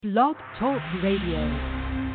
Blog Talk Radio.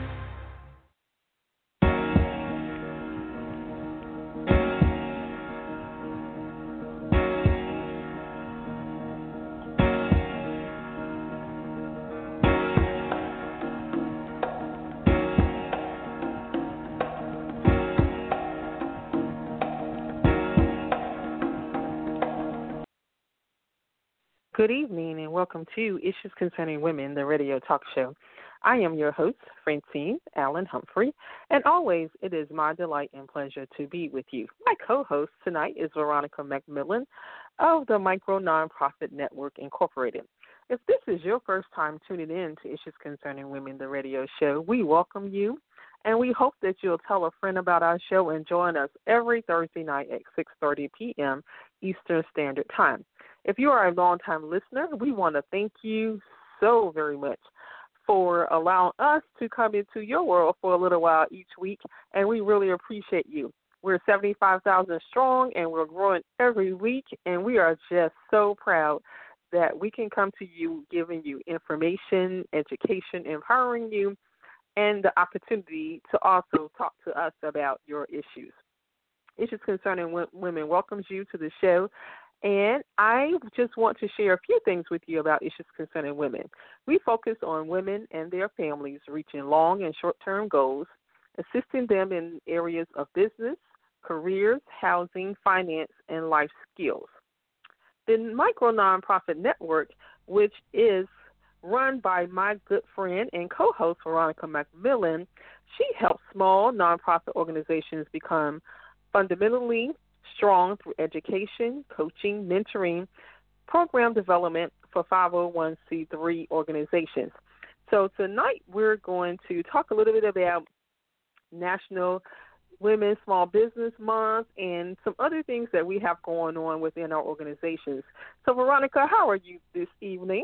Good evening and welcome to Issues Concerning Women, the radio talk show. I am your host, Francine Allen Humphrey, and always it is my delight and pleasure to be with you. My co-host tonight is Veronica McMillan of the Micro Nonprofit Network, Incorporated. If this is your first time tuning in to Issues Concerning Women, the radio show, we welcome you, and we hope that you'll tell a friend about our show and join us every Thursday night at 6:30 p.m. Eastern Standard Time. If you are a longtime listener, we want to thank you so very much for allowing us to come into your world for a little while each week, and we really appreciate you. We're 75,000 strong, and we're growing every week, and we are just so proud that we can come to you giving you information, education, empowering you, and the opportunity to also talk to us about your issues. Issues Concerning Women welcomes you to the show. And I just want to share a few things with you about Issues Concerning Women. We focus on women and their families reaching long and short-term goals, assisting them in areas of business, careers, housing, finance, and life skills. The Micro Nonprofit Network, which is run by my good friend and co-host Veronica McMillan, she helps small nonprofit organizations become fundamentally strong through education, coaching, mentoring, program development for 501c3 organizations. So tonight we're going to talk a little bit about National Women's Small Business Month and some other things that we have going on within our organizations. So Veronica, how are you this evening?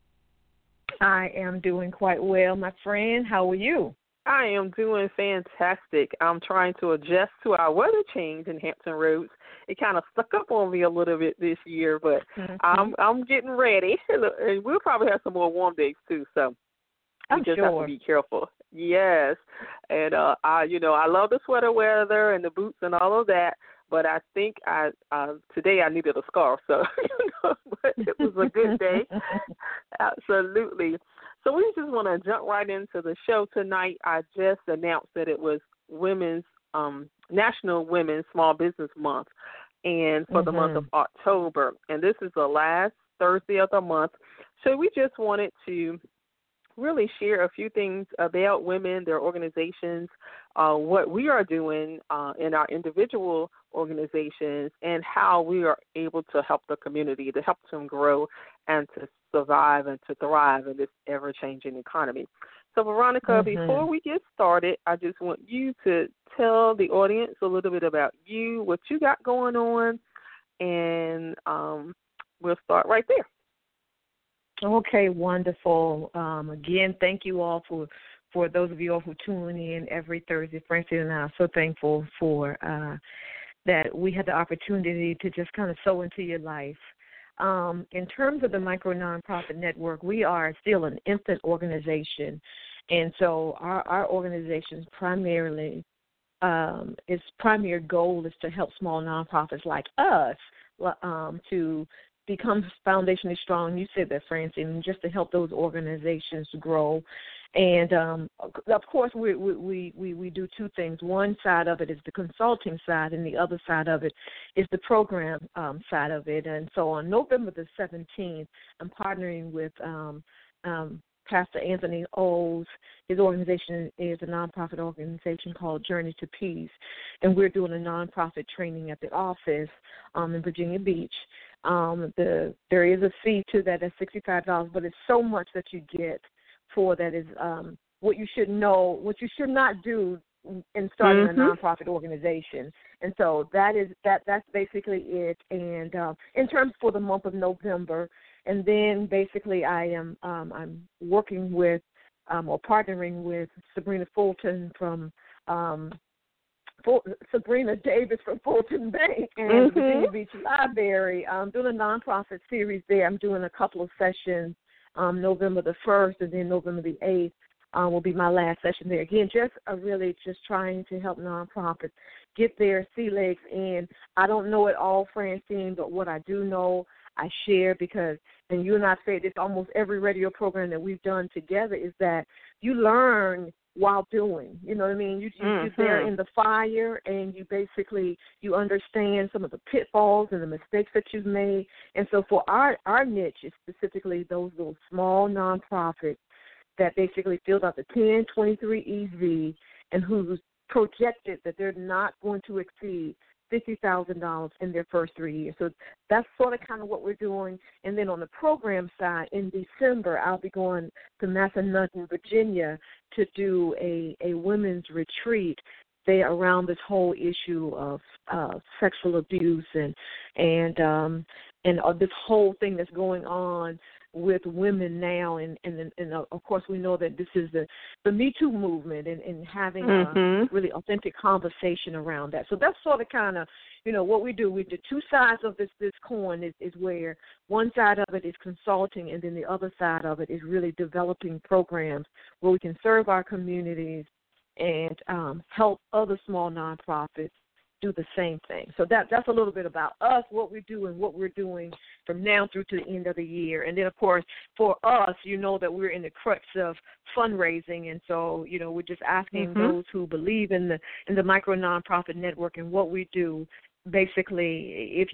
I am doing quite well, my friend. How are you? I am doing fantastic. I'm trying to adjust to our weather change in Hampton Roads. It kind of stuck up on me a little bit this year, but I'm getting ready. And we'll probably have some more warm days too, so we just have to be careful. Yes, and I love the sweater weather and the boots and all of that, but I think today I needed a scarf, so but it was a good day. Absolutely. So we just want to jump right into the show tonight. I just announced that it was National Women's Small Business Month, and for the month of October. And this is the last Thursday of the month. So we just wanted to really share a few things about women, their organizations, what we are doing in our individual organizations, and how we are able to help the community, to help them grow and to survive and to thrive in this ever-changing economy. So, Veronica, before we get started, I just want you to tell the audience a little bit about you, what you got going on, and we'll start right there. Okay, wonderful. Again, thank you all for those of you all who tune in every Thursday. Francine and I are so thankful for that we had the opportunity to just kind of sow into your life. In terms of the Micro Nonprofit Network, we are still an infant organization, and so our organization's primarily its primary goal is to help small nonprofits like us to become foundationally strong. You said that, Francine, just to help those organizations grow. And, of course, we do two things. One side of it is the consulting side, and the other side of it is the program side of it. And so on November the 17th, I'm partnering with Pastor Anthony Oles. His organization is a nonprofit organization called Journey to Peace, and we're doing a nonprofit training at the office in Virginia Beach. There is a fee to that at $65, but it's so much that you get for that is what you should know, what you should not do in starting a nonprofit organization. And so that's basically it. And in terms for the month of November, and then basically I'm working with or partnering with Sabrina Fulton from Sabrina Davis from Fulton Bank and Virginia Beach Library. I'm doing a nonprofit series there. I'm doing a couple of sessions November the 1st, and then November the 8th. Will be my last session there. Again, really just trying to help nonprofits get their sea legs in. I don't know it all, Francine, but what I do know, I share because, and you and I say this almost every radio program that we've done together, is that you learn while doing. You know what I mean? You're there in the fire, and you understand some of the pitfalls and the mistakes that you've made. And so for our niche is specifically those little small nonprofits that basically filled out the 1023 EV and who's projected that they're not going to exceed $50,000 in their first 3 years. So that's sort of kind of what we're doing. And then on the program side, in December, I'll be going to Massanutten, Virginia, to do a women's retreat there around this whole issue of sexual abuse and this whole thing that's going on with women now, and of course we know that this is the Me Too movement and having a really authentic conversation around that. So that's sort of kind of, what we do. We do two sides of this coin is where one side of it is consulting, and then the other side of it is really developing programs where we can serve our communities and help other small nonprofits do the same thing. So that's a little bit about us, what we do and what we're doing from now through to the end of the year. And then, of course, for us, that we're in the crux of fundraising. And so, we're just asking those who believe in the micro nonprofit network and what we do. Basically, if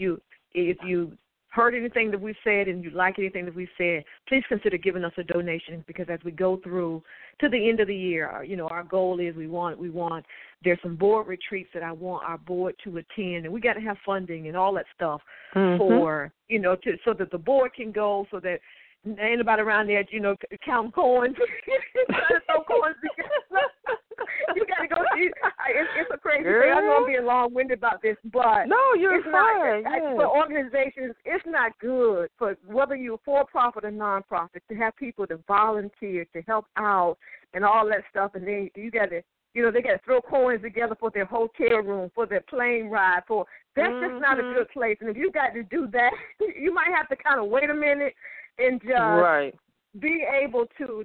you heard anything that we've said and you like anything that we've said, please consider giving us a donation, because as we go through to the end of the year, our goal is we want there's some board retreats that I want our board to attend, and we got to have funding and all that stuff for, so that the board can go, so that ain't nobody around there, counting coins, trying to throw coins together. You got to go see. It's a crazy thing. I know I'm being long-winded about this, but no, you're fine. For organizations, it's not good for whether you're for-profit or non-profit to have people to volunteer to help out and all that stuff, and then you got to. They got to throw coins together for their hotel room, for their plane ride. That's just not a good place. And if you got to do that, you might have to kind of wait a minute and just be able to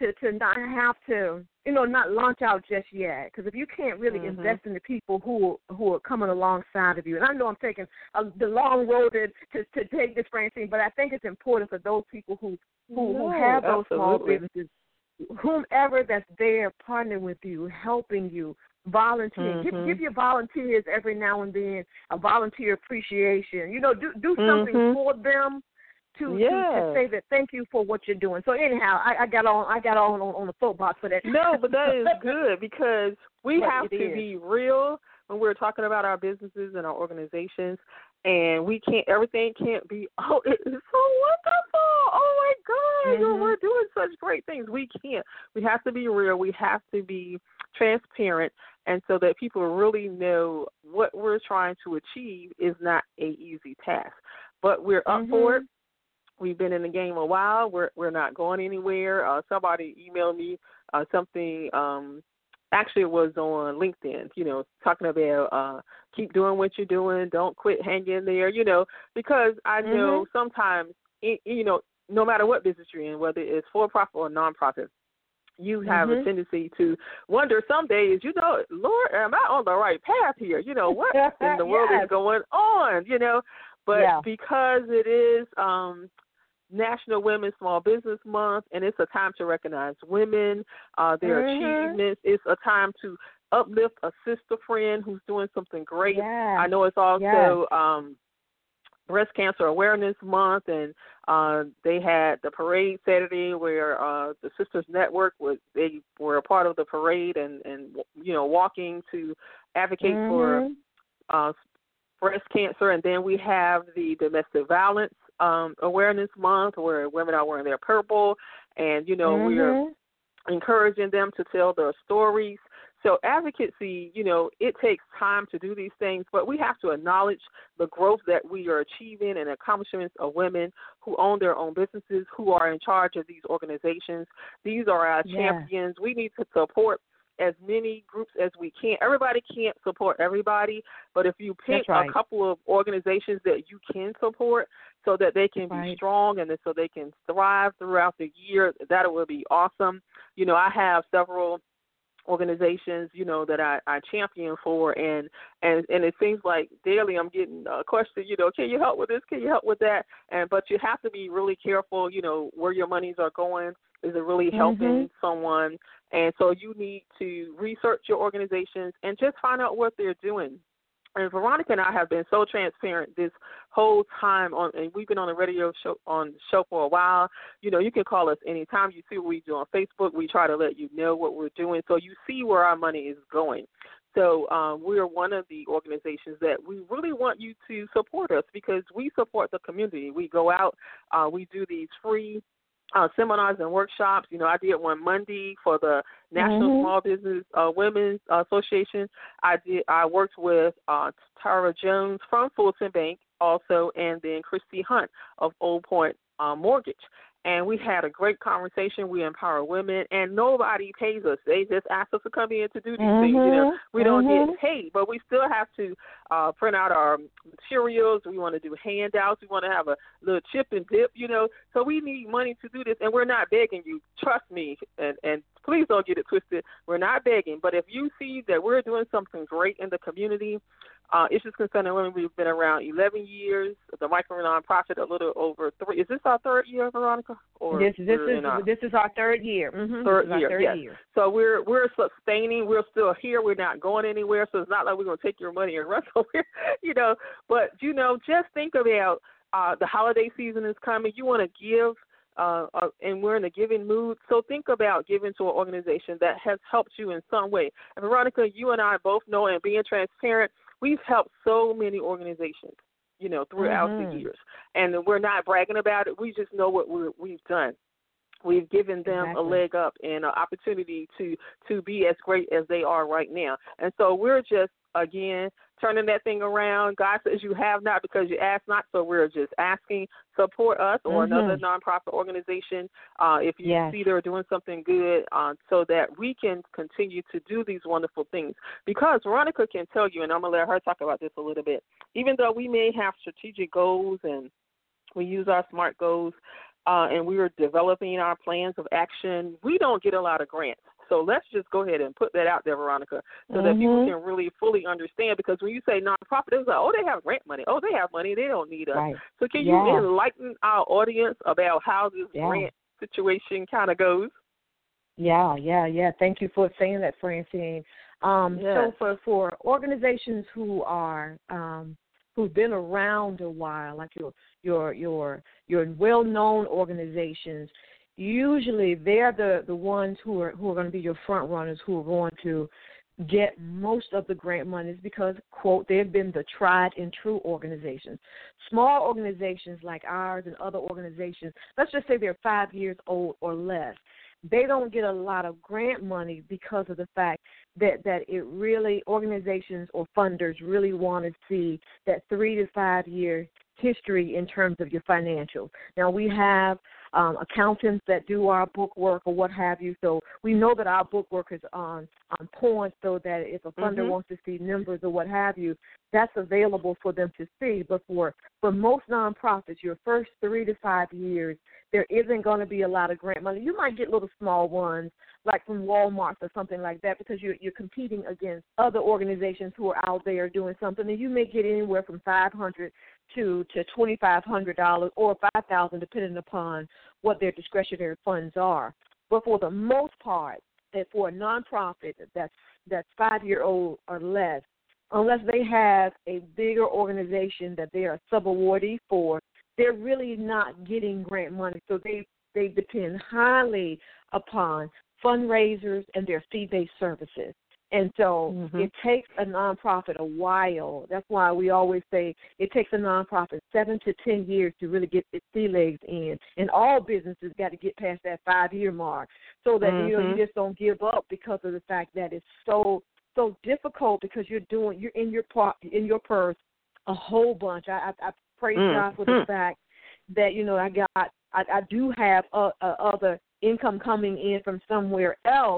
not have to, not launch out just yet. Because if you can't really invest in the people who are coming alongside of you, and I know I'm taking the long road to take this, Francine, but I think it's important for those people who have those small businesses, whomever that's there partnering with you, helping you, volunteering. Give your volunteers every now and then a volunteer appreciation. Do something for them to say that thank you for what you're doing. So anyhow, I got on the soapbox for that. No, but that is good, because we have to be real when we're talking about our businesses and our organizations, and everything can't be, oh, it's so wonderful, oh my God, we're doing such great things. We can't. We have to be real. We have to be transparent, and so that people really know what we're trying to achieve is not an easy task. But we're up for it. We've been in the game a while. We're not going anywhere. Somebody emailed me something. Actually, it was on LinkedIn. Talking about keep doing what you're doing. Don't quit. Hang in there. Because I know sometimes, no matter what business you're in, whether it's for profit or nonprofit, you have a tendency to wonder some days, Lord, am I on the right path here? What in the world is going on? But because it is National Women's Small Business Month, and it's a time to recognize women, their achievements. It's a time to uplift a sister friend who's doing something great. I know it's also Breast Cancer Awareness Month, and they had the parade Saturday where the Sisters Network they were a part of the parade and walking to advocate for breast cancer. And then we have the Domestic Violence Awareness Month, where women are wearing their purple, and we're encouraging them to tell their stories. So advocacy, it takes time to do these things, but we have to acknowledge the growth that we are achieving and accomplishments of women who own their own businesses, who are in charge of these organizations. These are our champions. We need to support as many groups as we can. Everybody can't support everybody, but if you pick a couple of organizations that you can support so that they can be strong and so they can thrive throughout the year, that would be awesome. I have several organizations, that I champion for, and it seems like daily I'm getting a question, can you help with this? Can you help with that? But you have to be really careful, where your monies are going. Is it really helping someone? And so you need to research your organizations and just find out what they're doing. And Veronica and I have been so transparent this whole time and we've been on the radio show for a while. You can call us anytime. You see what we do on Facebook. We try to let you know what we're doing so you see where our money is going. So we are one of the organizations that we really want you to support us because we support the community. We go out, we do these free seminars and workshops. I did one Monday for the National Small Business Women's Association. I worked with Tara Jones from Fulton Bank also, and then Christy Hunt of Old Point Mortgage. And we had a great conversation. We empower women, and nobody pays us. They just ask us to come in to do these things. We don't get paid, but we still have to print out our materials. We want to do handouts. We want to have a little chip and dip, So we need money to do this, and we're not begging you. Trust me, and please don't get it twisted. We're not begging, but if you see that we're doing something great in the community, Issues Concerning Women, we've been around 11 years. The micro nonprofit, a little over 3. Is this our third year, Veronica? Or this is our third year. Third year. So we're sustaining. We're still here. We're not going anywhere. So it's not like we're going to take your money and run somewhere, But just think about the holiday season is coming. You want to give. And we're in a giving mood, so think about giving to an organization that has helped you in some way. And Veronica, you and I both know, and being transparent, we've helped so many organizations, throughout the years. And we're not bragging about it. We just know what we've done. We've given them a leg up and an opportunity to be as great as they are right now. And so we're just, again, turning that thing around. God says you have not because you ask not, so we're just asking. Support us or another nonprofit organization if you see they're doing something good so that we can continue to do these wonderful things. Because Veronica can tell you, and I'm going to let her talk about this a little bit, even though we may have strategic goals and we use our SMART goals, and we are developing our plans of action, we don't get a lot of grants. So let's just go ahead and put that out there, Veronica, so that people can really fully understand. Because when you say nonprofit, it's like, they have grant money. Oh, they have money. They don't need us. Right. So can you enlighten our audience about how this grant situation kind of goes? Yeah. Thank you for saying that, Francine. So for organizations who are who've been around a while, like your well-known organizations, usually they're the ones who are going to be your front runners, who are going to get most of the grant monies because, quote, they've been the tried and true organizations. Small organizations like ours and other organizations, let's just say they're 5 years old or less, they don't get a lot of grant money because of the fact that it really, organizations or funders really want to see that 3 to 5 year history in terms of your financials. Now, we have accountants that do our book work or what have you, so we know that our book work is on point, so that if a funder wants to see numbers or what have you, that's available for them to see. But for most nonprofits, your first 3 to 5 years, there isn't going to be a lot of grant money. You might get little small ones, like from Walmart or something like that, because you're competing against other organizations who are out there doing something, and you may get anywhere from $500 to $2,500 or $5,000, depending upon what their discretionary funds are. But for the most part, for a nonprofit that's 5 year old or less, unless they have a bigger organization that they are sub-awardee for, they're really not getting grant money. So they depend highly upon fundraisers and their fee-based services. And so it takes a nonprofit a while. That's why we always say it takes a nonprofit 7 to 10 years to really get its sea legs in. And all businesses got to get past that 5 year mark, so that you just don't give up because of the fact that it's so difficult, because you're in your purse a whole bunch. I praise God for the fact that I do have other income coming in from somewhere else,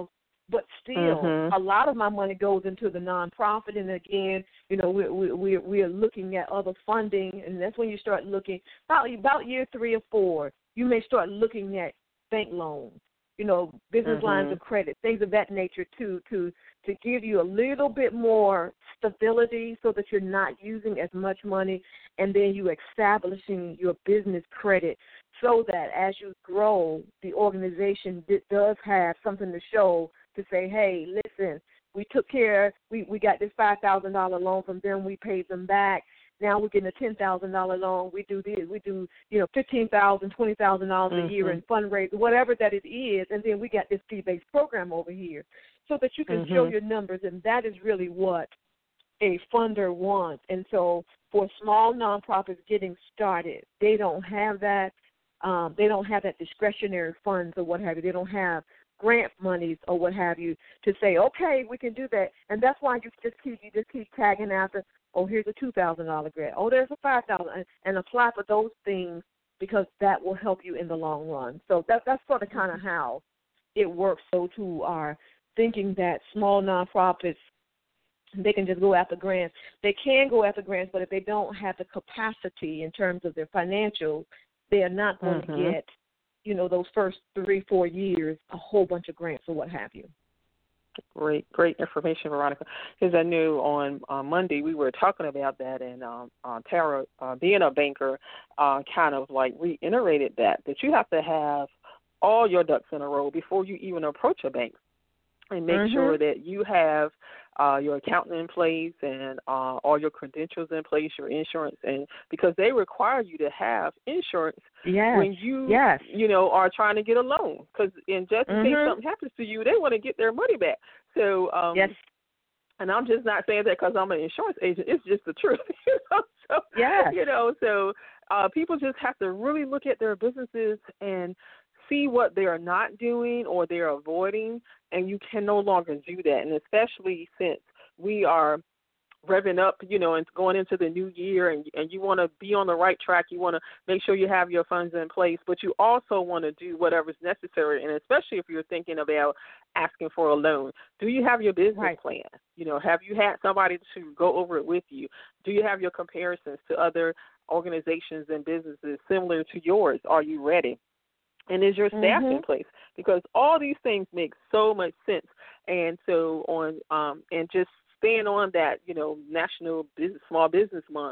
But still, a lot of my money goes into the nonprofit. And again, we're looking at other funding, and that's when you start looking about year 3 or 4. You may start looking at bank loans, business lines of credit, things of that nature to give you a little bit more stability so that you're not using as much money, and then you establishing your business credit so that as you grow, the organization does have something to show to say, hey, listen, we took care, we got this $5,000 loan from them, we paid them back. Now we're getting a $10,000 loan. We do this. We do, $15,000, $20,000 a year in fundraising, whatever that it is, and then we got this fee-based program over here, so that you can show your numbers, and that is really what a funder wants. And so for small nonprofits getting started, they don't have that. They don't have that discretionary funds or what have you. They don't have grant monies or what have you to say, okay, we can do that. And that's why you just keep tagging after. Oh, here's a $2,000 grant. Oh, there's a $5,000, and apply for those things because that will help you in the long run. So that's sort of kind of how it works. Those who are thinking that small nonprofits, they can just go after grants. They can go after grants, but if they don't have the capacity in terms of their financials, they are not going to get, those first 3-4 years, a whole bunch of grants or what have you. Great information, Veronica. Because I knew on Monday we were talking about that, and Tara, being a banker, kind of like reiterated that you have to have all your ducks in a row before you even approach a bank, and make sure that you have your accountant in place and all your credentials in place, your insurance, and because they require you to have insurance when you are trying to get a loan. Because just in case something happens to you, they want to get their money back. So and I'm just not saying that because I'm an insurance agent. It's just the truth. So people just have to really look at their businesses and see what they are not doing or they're avoiding, and you can no longer do that. And especially since we are revving up, and going into the new year, and you want to be on the right track, you want to make sure you have your funds in place, but you also want to do whatever's necessary. And especially if you're thinking about asking for a loan, do you have your business plan? Have you had somebody to go over it with you? Do you have your comparisons to other organizations and businesses similar to yours? Are you ready? And is your staff in place? Because all these things make so much sense. And so and just staying on that, National Small Business Month,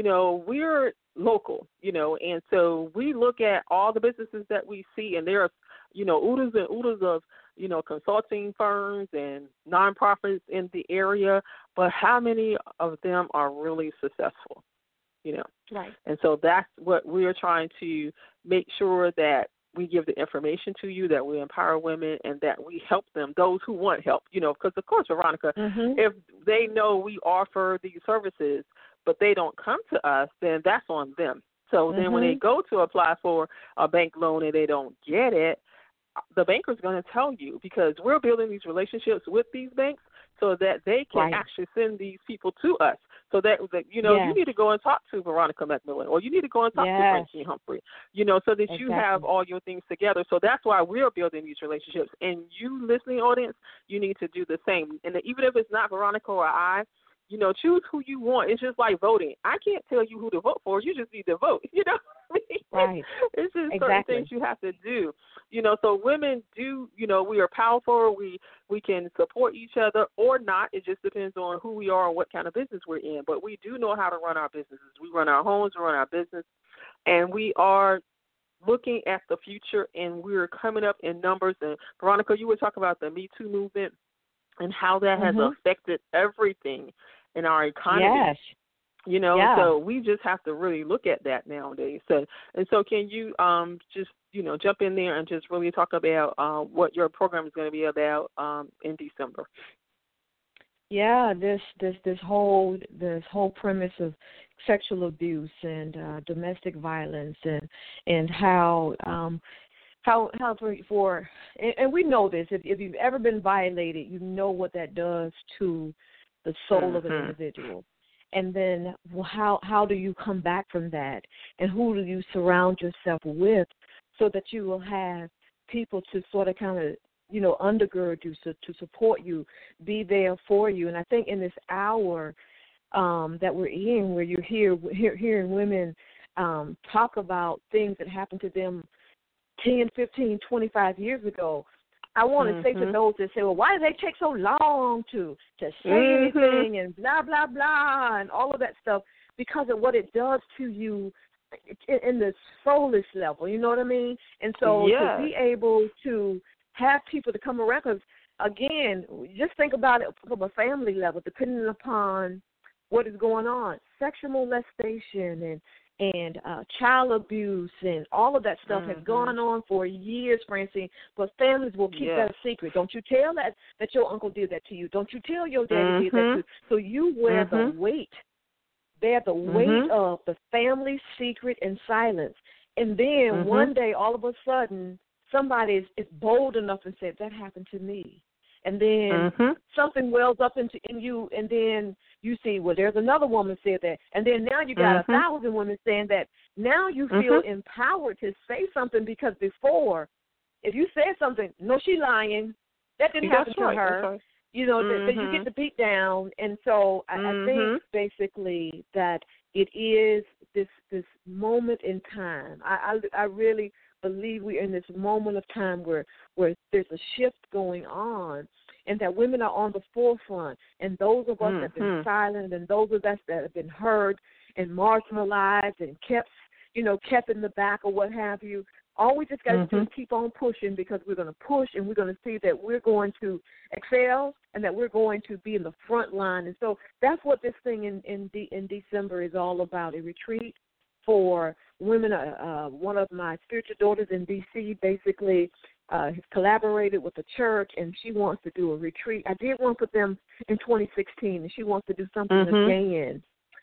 we're local, and so we look at all the businesses that we see, and there are, oodles and oodles of, consulting firms and nonprofits in the area, but how many of them are really successful, Right. And so that's what we're trying to make sure that we give the information to you, that we empower women, and that we help them, those who want help, because, of course, Veronica, if they know we offer these services, but they don't come to us, then that's on them. So then when they go to apply for a bank loan and they don't get it, the banker's going to tell you, because we're building these relationships with these banks so that they can actually send these people to us. So that you need to go and talk to Veronica McMillan, or you need to go and talk to Francine Humphrey, so that you have all your things together. So that's why we're building these relationships. And you, listening audience, you need to do the same. And even if it's not Veronica or I, choose who you want. It's just like voting. I can't tell you who to vote for. You just need to vote. Right. It's just certain things you have to do. So women do, we are powerful. We can support each other or not. It just depends on who we are and what kind of business we're in. But we do know how to run our businesses. We run our homes, we run our business, and we are looking at the future, and we're coming up in numbers. And Veronica, you were talking about the Me Too movement and how that has affected everything in our economy. Yes. So we just have to really look at that nowadays. So can you just, jump in there and just really talk about what your program is going to be about in December? Yeah, this whole premise of sexual abuse and domestic violence and how and we know this, if you've ever been violated, you know what that does to the soul of an individual. And then how do you come back from that? And who do you surround yourself with so that you will have people to sort of kind of, undergird you, to support you, be there for you. And I think in this hour that we're in, where you're hearing women talk about things that happened to them 10, 15, 25 years ago, I want to say to those that say, well, why do they take so long to say anything and blah, blah, blah, and all of that stuff? Because of what it does to you in the soulless level, you know what I mean? And so to be able to have people to come around, because, again, just think about it from a family level, depending upon what is going on. Sexual molestation and child abuse and all of that stuff has gone on for years, Francine, but families will keep that a secret. Don't you tell that your uncle did that to you. Don't you tell your daddy did that to you. So you wear the weight. Bear the weight of the family secret and silence. And then one day, all of a sudden, somebody is bold enough and said, that happened to me. And then something wells up in you, and then you see, well, there's another woman said that. And then now you got 1,000 women saying that. Now you feel empowered to say something, because before, if you said something, no, she lying, that didn't happen to her. Right. You know, that you get the beat down. And so I think basically that it is this moment in time. I really believe we're in this moment of time where there's a shift going on, and that women are on the forefront. And those of us that have been silent, and those of us that have been heard and marginalized and kept in the back or what have you, all we just got to do is keep on pushing, because we're going to push, and we're going to see that we're going to excel and that we're going to be in the front line. And so that's what this thing in December is all about, a retreat for women. One of my spiritual daughters in D.C. basically has collaborated with the church, and she wants to do a retreat. I did one for them in 2016, and she wants to do something again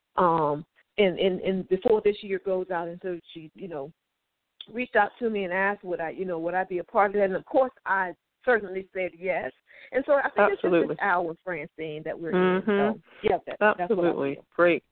and before this year goes out. And so she, reached out to me and asked would I be a part of that, and of course I certainly said yes. And so I think it's just this hour, Francine, that we're in. So absolutely, great.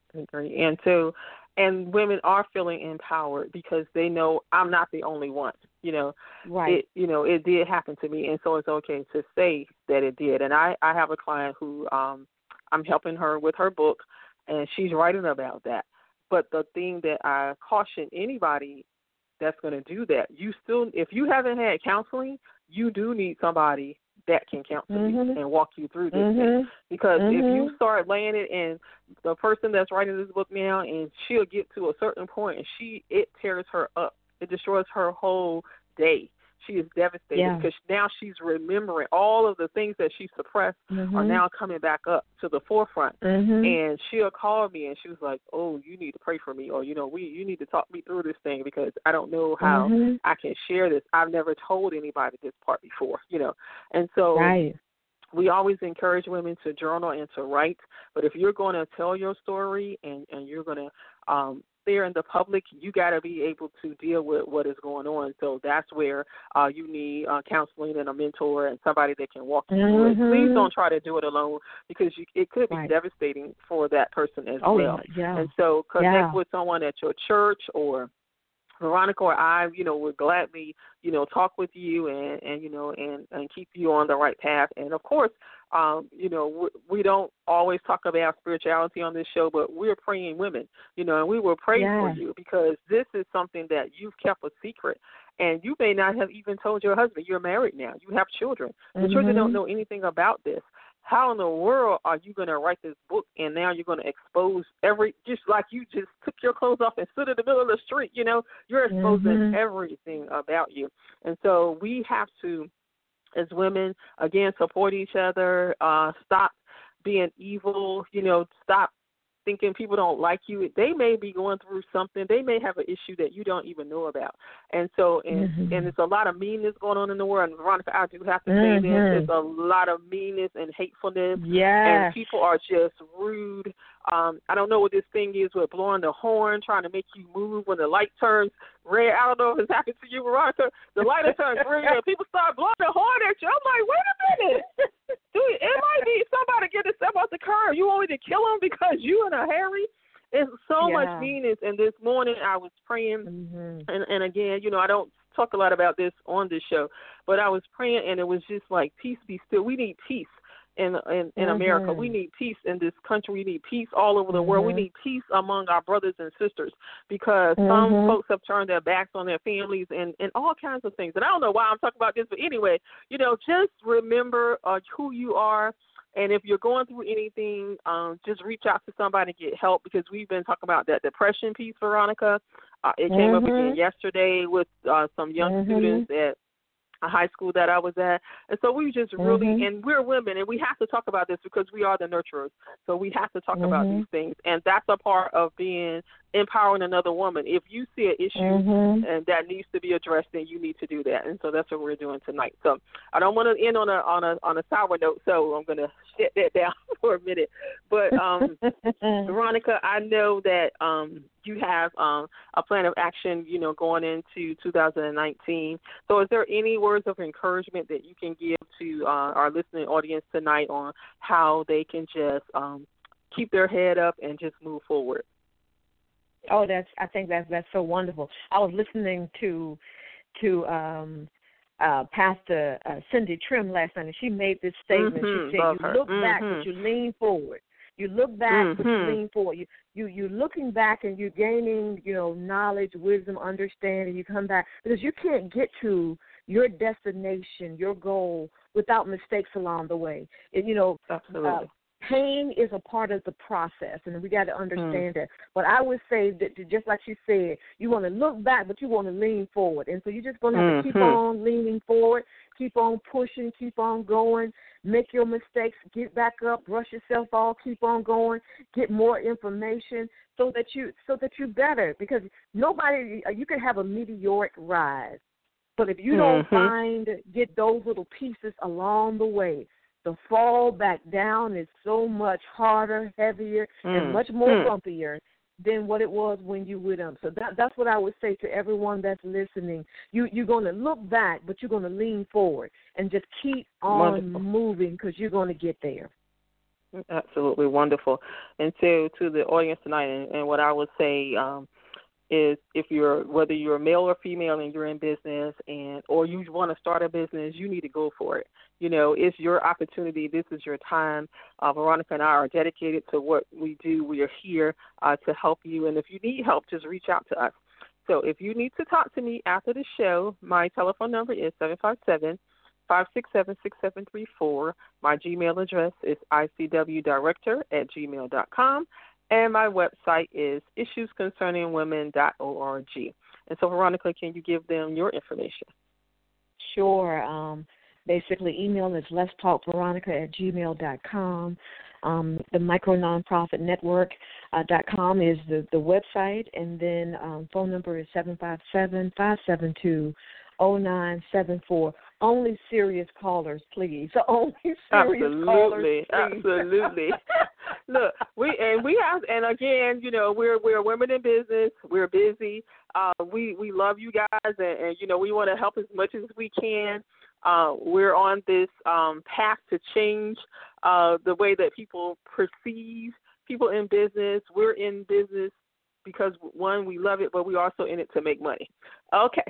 And women are feeling empowered because they know I'm not the only one. Right. It did happen to me, and so it's okay to say that it did. And I have a client who I'm helping her with her book, and she's writing about that. But the thing that I caution anybody that's going to do that, if you haven't had counseling, you do need somebody that can counsel you and walk you through this thing. Because if you start laying it, and the person that's writing this book now, and she'll get to a certain point, and it tears her up. It destroys her whole day. She is devastated because now she's remembering all of the things that she suppressed are now coming back up to the forefront. And she'll call me, and she was like, oh, you need to pray for me, or, you need to talk me through this thing, because I don't know how I can share this. I've never told anybody this part before, And so we always encourage women to journal and to write. But if you're going to tell your story and you're going to there in the public, you got to be able to deal with what is going on. So that's where you need counseling and a mentor and somebody that can walk you through it. Please don't try to do it alone, because it could be devastating for that person as well. And so connect with someone at your church, or Veronica or I, would gladly, talk with you and keep you on the right path. And of course, we don't always talk about spirituality on this show, but we're praying women, and we will pray for you, because this is something that you've kept a secret, and you may not have even told your husband. You're married now. You have children. The children don't know anything about this. How in the world are you going to write this book, and now you're going to expose just like you just took your clothes off and stood in the middle of the street, you're exposing everything about you. And so we have to, as women, again, support each other, stop being evil, stop thinking people don't like you. They may be going through something. They may have an issue that you don't even know about. And so, and there's a lot of meanness going on in the world. And Veronica, I do have to say this. There's a lot of meanness and hatefulness. And people are just rude. I don't know what this thing is with blowing the horn, trying to make you move when the light turns red. I don't know if it's happened to you, Veronica. The light turns green and people start blowing the horn at you. I'm like, wait a minute. Dude, it might be somebody getting step out the car. You want me to kill him because you in a hurry? It's so much meanness. And this morning I was praying, and again, I don't talk a lot about this on this show, but I was praying, and it was just like, peace be still. We need peace in America. We need peace in this country. We need peace all over the world. We need peace among our brothers and sisters, because some folks have turned their backs on their families and all kinds of things. And I don't know why I'm talking about this, but anyway, just remember who you are. And if you're going through anything, just reach out to somebody and get help, because we've been talking about that depression piece, Veronica. It came up again yesterday with some young students at a high school that I was at. And so we just really, and we're women, and we have to talk about this because we are the nurturers. So we have to talk about these things. And that's a part of being empowering another woman. If you see an issue and that needs to be addressed, then you need to do that. And so that's what we're doing tonight. So I don't want to end on a sour note, so I'm going to shut that down for a minute. But Veronica, I know that you have a plan of action, going into 2019. So is there any words of encouragement that you can give to our listening audience tonight on how they can just keep their head up and just move forward? Oh, I think that's so wonderful. I was listening to Pastor Cindy Trim last night, and she made this statement. She said, "You look back, but you lean forward. You look back, but you lean forward. You're looking back, and you're gaining, knowledge, wisdom, understanding. You come back, because you can't get to your destination, your goal, without mistakes along the way. Absolutely. Pain is a part of the process, and we got to understand that. But I would say that, just like she said, you want to look back, but you want to lean forward. And so you're just going to have to keep on leaning forward, keep on pushing, keep on going, make your mistakes, get back up, brush yourself off, keep on going, get more information so that you're better. Because you can have a meteoric rise, but if you don't get those little pieces along the way, the fall back down is so much harder, heavier, and much more bumpier than what it was when you went up. So that's what I would say to everyone that's listening. You're going to look back, but you're going to lean forward and just keep on moving, because you're going to get there. Absolutely wonderful. And so to the audience tonight, and what I would say is, whether you're a male or female and you're in business or you want to start a business, you need to go for it. It's your opportunity. This is your time. Veronica and I are dedicated to what we do. We are here to help you. And if you need help, just reach out to us. So if you need to talk to me after the show, my telephone number is 757-567-6734. My Gmail address is icwdirector@gmail.com. And my website is issuesconcerningwomen.org. And so, Veronica, can you give them your information? Sure. Basically, email is letstalkveronica@gmail.com. The micrononprofitnetwork.com is the website. And then phone number is 757-572-0974. Only serious callers, please. Only serious callers, please. Absolutely. Look, we again, we're women in business. We're busy. We love you guys, and we want to help as much as we can. We're on this path to change the way that people perceive people in business. We're in business because, one, we love it, but we're also in it to make money. Okay.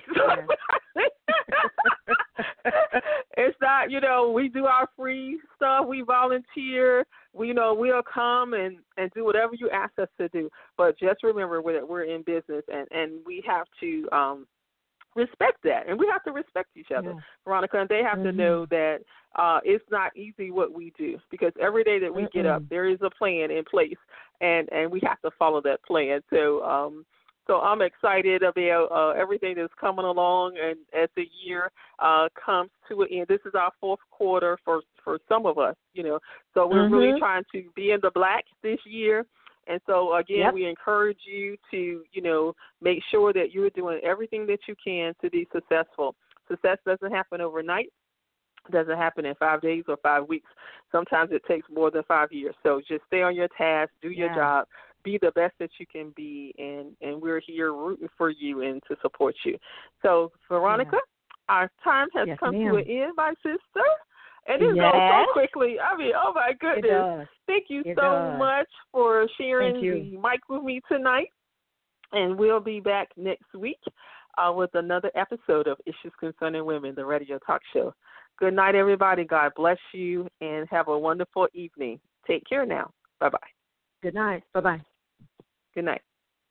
It's not, we do our free stuff. We volunteer. We'll come and do whatever you ask us to do. But just remember that we're in business, and we have to respect that. And we have to respect each other, Veronica. And they have to know that it's not easy what we do, because every day that we get up, there is a plan in place, and we have to follow that plan. So I'm excited about everything that's coming along, and as the year comes to an end, this is our fourth quarter for some of us, So we're really trying to be in the black this year. And so, again, we encourage you to, make sure that you're doing everything that you can to be successful. Success doesn't happen overnight. It doesn't happen in 5 days or 5 weeks. Sometimes it takes more than 5 years. So just stay on your task, do your job, be the best that you can be, and we're here rooting for you and to support you. So, Veronica, our time has come to an end, my sister. And it goes so quickly. I mean, oh, my goodness. Thank you so much for sharing the mic with me tonight. And we'll be back next week. with another episode of Issues Concerning Women, the radio talk show. Good night, everybody. God bless you, and have a wonderful evening. Take care now. Bye-bye. Good night. Bye-bye. Good night.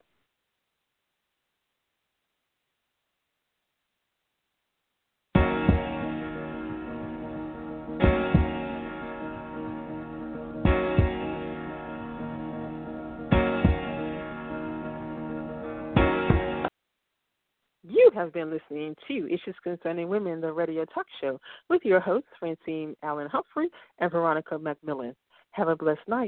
You have been listening to Issues Concerning Women, the radio talk show, with your hosts, Francine Allen Humphrey and Veronica McMillan. Have a blessed night.